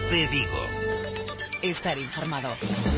Siempre Vigo. Estar informado.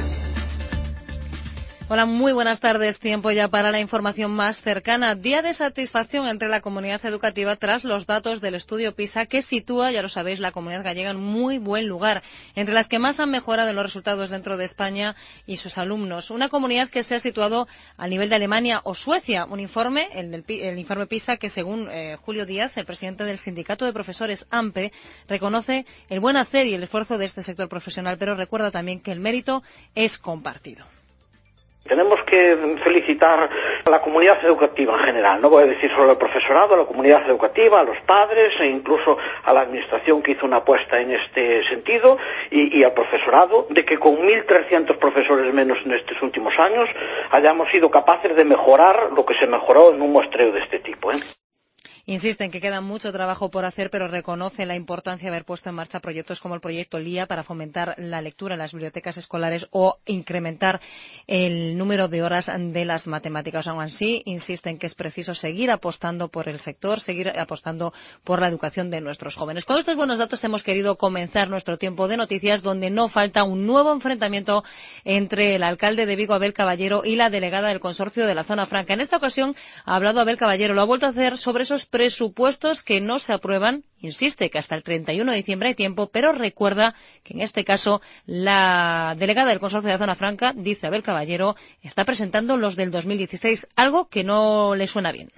Hola, muy buenas tardes. Tiempo ya para la información más cercana. Día de satisfacción entre la comunidad educativa tras los datos del estudio PISA que sitúa, ya lo sabéis, la comunidad gallega en muy buen lugar, entre las que más han mejorado en los resultados dentro de España y sus alumnos. Una comunidad que se ha situado al nivel de Alemania o Suecia. Un informe, el informe PISA, que según Julio Díaz, el presidente del sindicato de profesores AMPE, reconoce el buen hacer y el esfuerzo de este sector profesional, pero recuerda también que el mérito es compartido. Tenemos que felicitar a la comunidad educativa en general, no voy a decir solo al profesorado, a la comunidad educativa, a los padres e incluso a la administración que hizo una apuesta en este sentido y al profesorado, de que con 1.300 profesores menos en estos últimos años hayamos sido capaces de mejorar lo que se mejoró en un muestreo de este tipo. Insiste en que queda mucho trabajo por hacer, pero reconoce la importancia de haber puesto en marcha proyectos como el proyecto LIA para fomentar la lectura en las bibliotecas escolares o incrementar el número de horas de las matemáticas. Aún así, insiste en que es preciso seguir apostando por el sector, seguir apostando por la educación de nuestros jóvenes. Con estos buenos datos hemos querido comenzar nuestro tiempo de noticias, donde no falta un nuevo enfrentamiento entre el alcalde de Vigo, Abel Caballero, y la delegada del consorcio de la Zona Franca. En esta ocasión ha hablado Abel Caballero, lo ha vuelto a hacer sobre esos presupuestos que no se aprueban. Insiste que hasta el 31 de diciembre hay tiempo, pero recuerda que en este caso la delegada del consorcio de la Zona Franca, dice Abel Caballero, está presentando los del 2016, algo que no le suena bien.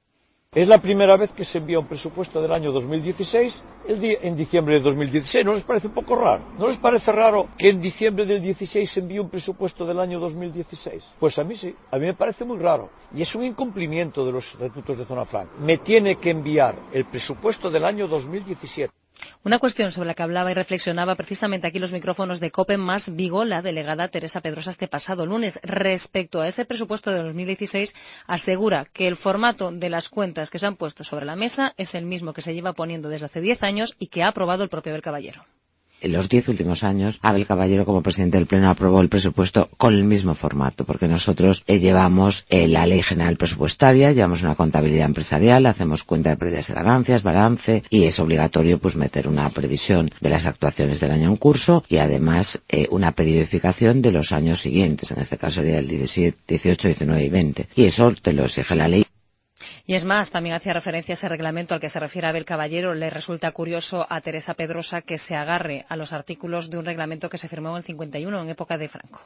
Es la primera vez que se envía un presupuesto del año 2016 en diciembre de 2016. ¿No les parece un poco raro? ¿No les parece raro que en diciembre del 16 se envíe un presupuesto del año 2016? Pues a mí sí, a mí me parece muy raro. Y es un incumplimiento de los estatutos de Zona Franca. Me tiene que enviar el presupuesto del año 2017. Una cuestión sobre la que hablaba y reflexionaba precisamente aquí los micrófonos de COPE más Vigo, la delegada Teresa Pedrosa, este pasado lunes. Respecto a ese presupuesto de 2016, asegura que el formato de las cuentas que se han puesto sobre la mesa es el mismo que se lleva poniendo desde hace 10 años y que ha aprobado el propio Abel Caballero. En los 10 últimos años, Abel Caballero, como presidente del Pleno, aprobó el presupuesto con el mismo formato, porque nosotros llevamos la Ley General Presupuestaria, llevamos una contabilidad empresarial, hacemos cuenta de pérdidas y ganancias, balance, y es obligatorio pues meter una previsión de las actuaciones del año en curso y además una periodificación de los años siguientes, en este caso sería el 17, 18, 19 y 20. Y eso te lo exige la ley. Y es más, también hacía referencia a ese reglamento al que se refiere Abel Caballero. Le resulta curioso a Teresa Pedrosa que se agarre a los artículos de un reglamento que se firmó en el 51, en época de Franco.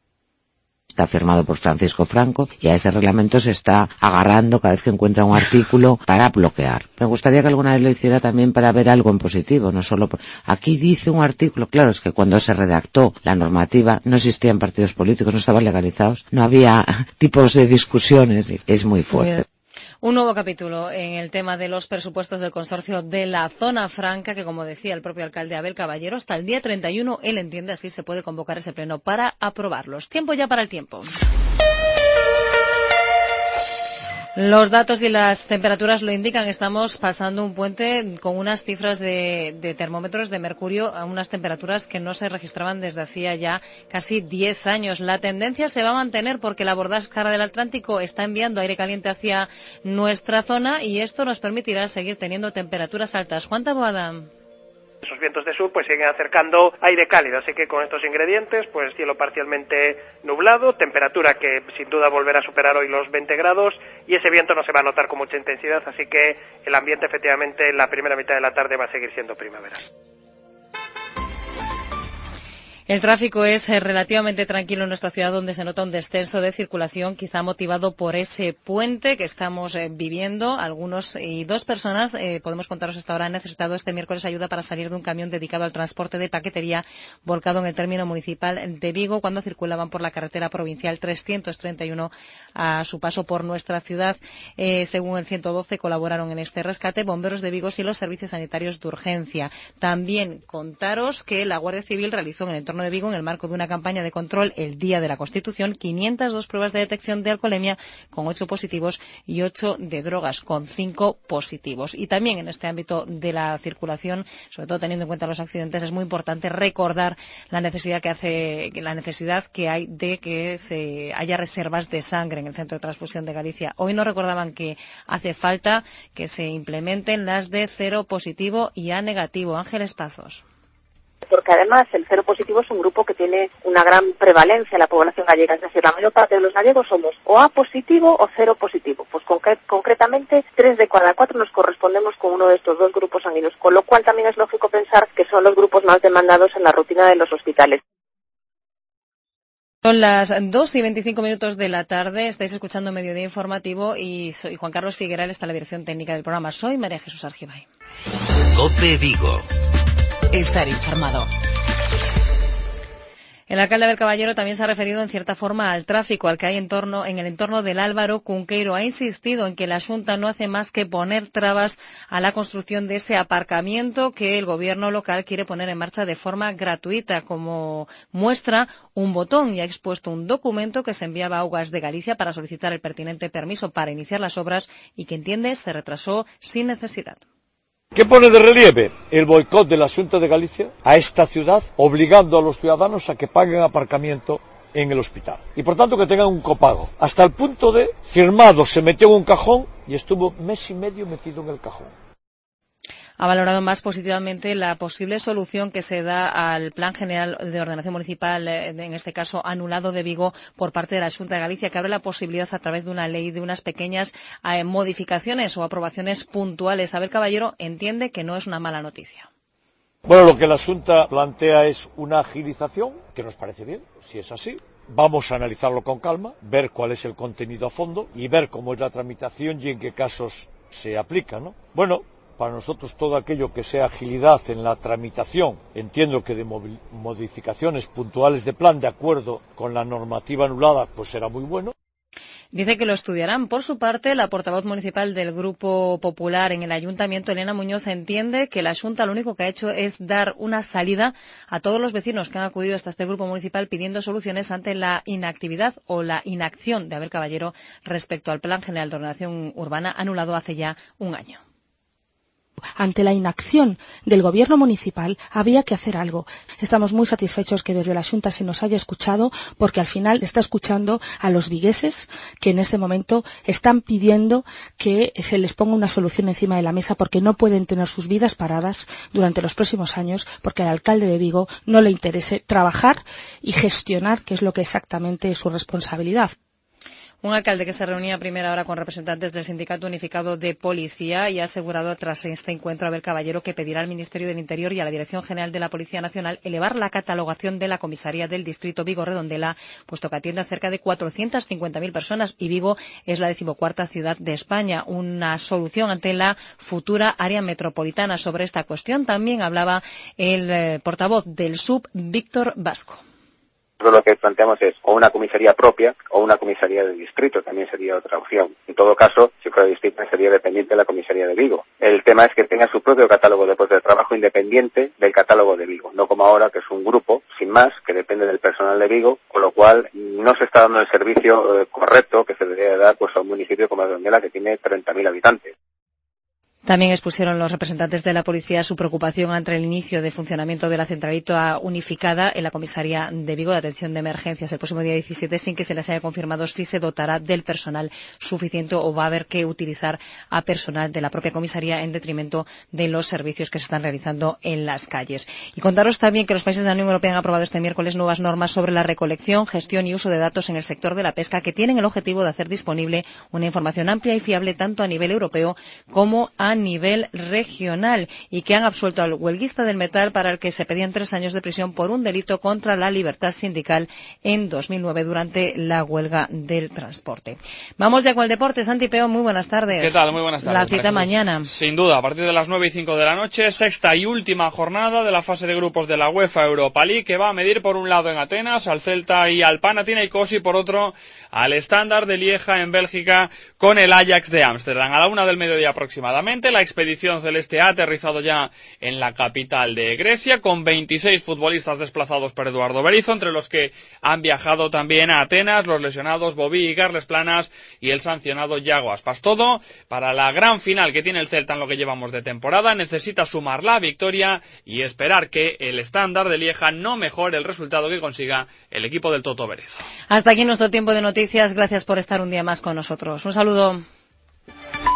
Está firmado por Francisco Franco y a ese reglamento se está agarrando cada vez que encuentra un artículo para bloquear. Me gustaría que alguna vez lo hiciera también para ver algo en positivo, no solo aquí dice un artículo. Claro, es que cuando se redactó la normativa no existían partidos políticos, no estaban legalizados, no había tipos de discusiones. Es muy fuerte. Un nuevo capítulo en el tema de los presupuestos del consorcio de la Zona Franca, que, como decía el propio alcalde Abel Caballero, hasta el día 31, él entiende, así se puede convocar ese pleno para aprobarlos. Tiempo ya para el tiempo. Los datos y las temperaturas lo indican. Estamos pasando un puente con unas cifras de termómetros de mercurio a unas temperaturas que no se registraban desde hacía ya casi 10 años. La tendencia se va a mantener porque la borrasca del Atlántico está enviando aire caliente hacia nuestra zona y esto nos permitirá seguir teniendo temperaturas altas. Juan Taboada. Esos vientos de sur pues siguen acercando aire cálido, así que con estos ingredientes, pues cielo parcialmente nublado, temperatura que sin duda volverá a superar hoy los 20 grados y ese viento no se va a notar con mucha intensidad, así que el ambiente efectivamente en la primera mitad de la tarde va a seguir siendo primaveral. El tráfico es relativamente tranquilo en nuestra ciudad, donde se nota un descenso de circulación, quizá motivado por ese puente que estamos viviendo. Algunos y dos personas, podemos contaros hasta ahora, han necesitado este miércoles ayuda para salir de un camión dedicado al transporte de paquetería volcado en el término municipal de Vigo cuando circulaban por la carretera provincial 331 a su paso por nuestra ciudad. Según el 112, colaboraron en este rescate bomberos de Vigo y los servicios sanitarios de urgencia. También contaros que la Guardia Civil realizó en el entorno de Vigo, en el marco de una campaña de control el día de la Constitución, 502 pruebas de detección de alcoholemia con 8 positivos y 8 de drogas con 5 positivos. Y también en este ámbito de la circulación, sobre todo teniendo en cuenta los accidentes, es muy importante recordar la necesidad que hay de que se haya reservas de sangre en el Centro de Transfusión de Galicia. Hoy nos recordaban que hace falta que se implementen las de cero positivo y A negativo. Ángeles Pazos. Porque además el cero positivo es un grupo que tiene una gran prevalencia en la población gallega, es decir, la mayor parte de los gallegos somos o A positivo o cero positivo. Pues concretamente 3 de cada 4 nos correspondemos con uno de estos dos grupos sanguíneos, con lo cual también es lógico pensar que son los grupos más demandados en la rutina de los hospitales. Son las 2:25 de la tarde, estáis escuchando Mediodía Informativo y soy Juan Carlos Figueral, está en la dirección técnica del programa. Soy María Jesús Argibay. COPE Vigo. Estar informado. El alcalde Abel Caballero también se ha referido en cierta forma al tráfico al que hay en el entorno del Álvaro Cunqueiro. Ha insistido en que la Xunta no hace más que poner trabas a la construcción de ese aparcamiento que el gobierno local quiere poner en marcha de forma gratuita. Como muestra un botón, y ha expuesto un documento que se enviaba a Augas de Galicia para solicitar el pertinente permiso para iniciar las obras y que entiende se retrasó sin necesidad. ¿Qué pone de relieve? El boicot de la Xunta de Galicia a esta ciudad, obligando a los ciudadanos a que paguen aparcamiento en el hospital. Y por tanto que tengan un copago. Hasta el punto de, firmado, se metió en un cajón y estuvo mes y medio metido en el cajón. Ha valorado más positivamente la posible solución que se da al Plan General de Ordenación Municipal, en este caso anulado de Vigo por parte de la Xunta de Galicia, que abre la posibilidad a través de una ley de unas pequeñas modificaciones o aprobaciones puntuales. Abel Caballero entiende que no es una mala noticia. Bueno, lo que la Xunta plantea es una agilización, que nos parece bien, si es así. Vamos a analizarlo con calma, ver cuál es el contenido a fondo y ver cómo es la tramitación y en qué casos se aplica, ¿no? Bueno, para nosotros todo aquello que sea agilidad en la tramitación, entiendo que de modificaciones puntuales de plan de acuerdo con la normativa anulada, pues será muy bueno. Dice que lo estudiarán. Por su parte, la portavoz municipal del Grupo Popular en el Ayuntamiento, Elena Muñoz, entiende que la Xunta lo único que ha hecho es dar una salida a todos los vecinos que han acudido hasta este grupo municipal pidiendo soluciones ante la inactividad o la inacción de Abel Caballero respecto al Plan General de Ordenación Urbana anulado hace ya un año. Ante la inacción del gobierno municipal había que hacer algo. Estamos muy satisfechos que desde la Xunta se nos haya escuchado, porque al final está escuchando a los vigueses que en este momento están pidiendo que se les ponga una solución encima de la mesa, porque no pueden tener sus vidas paradas durante los próximos años, porque al alcalde de Vigo no le interese trabajar y gestionar, que es lo que exactamente es su responsabilidad. Un alcalde que se reunía a primera hora con representantes del Sindicato Unificado de Policía y ha asegurado tras este encuentro a Abel Caballero que pedirá al Ministerio del Interior y a la Dirección General de la Policía Nacional elevar la catalogación de la comisaría del distrito Vigo-Redondela, puesto que atiende a cerca de 450.000 personas y Vigo es la 14ª ciudad de España. Una solución ante la futura área metropolitana. Sobre esta cuestión también hablaba el portavoz del SUB, Víctor Vasco. Nosotros lo que planteamos es o una comisaría propia o una comisaría de distrito, también sería otra opción. En todo caso, si fuera distrito sería dependiente de la comisaría de Vigo. El tema es que tenga su propio catálogo de puestos de trabajo independiente del catálogo de Vigo, no como ahora que es un grupo, sin más, que depende del personal de Vigo, con lo cual no se está dando el servicio correcto que se debería dar pues a un municipio como Redondela que tiene 30.000 habitantes. También expusieron los representantes de la policía su preocupación ante el inicio de funcionamiento de la centralita unificada en la comisaría de Vigo de atención de emergencias el próximo día 17 sin que se les haya confirmado si se dotará del personal suficiente o va a haber que utilizar a personal de la propia comisaría en detrimento de los servicios que se están realizando en las calles. Y contaros también que los países de la Unión Europea han aprobado este miércoles nuevas normas sobre la recolección, gestión y uso de datos en el sector de la pesca que tienen el objetivo de hacer disponible una información amplia y fiable tanto a nivel europeo como a nivel regional y que han absuelto al huelguista del metal para el que se pedían 3 años de prisión por un delito contra la libertad sindical en 2009 durante la huelga del transporte. Vamos ya con el deporte. Santi Peón, muy buenas tardes. ¿Qué tal? Muy buenas tardes. La cita mañana. Sin duda, a partir de las 9:05 de la noche, sexta y última jornada de la fase de grupos de la UEFA Europa League, que va a medir por un lado en Atenas al Celta y al Panathinaikos y por otro al Standard de Lieja en Bélgica con el Ajax de Ámsterdam. A la 1 del mediodía aproximadamente, la expedición celeste ha aterrizado ya en la capital de Grecia con 26 futbolistas desplazados por Eduardo Berizzo, entre los que han viajado también a Atenas los lesionados Bobby y Carles Planas y el sancionado Yago Aspas. Todo para la gran final que tiene el Celta en lo que llevamos de temporada. Necesita sumar la victoria y esperar que el Standard de Lieja no mejore el resultado que consiga el equipo del Toto Berizzo. Hasta aquí nuestro tiempo de noticias. Gracias por estar un día más con nosotros. Un saludo.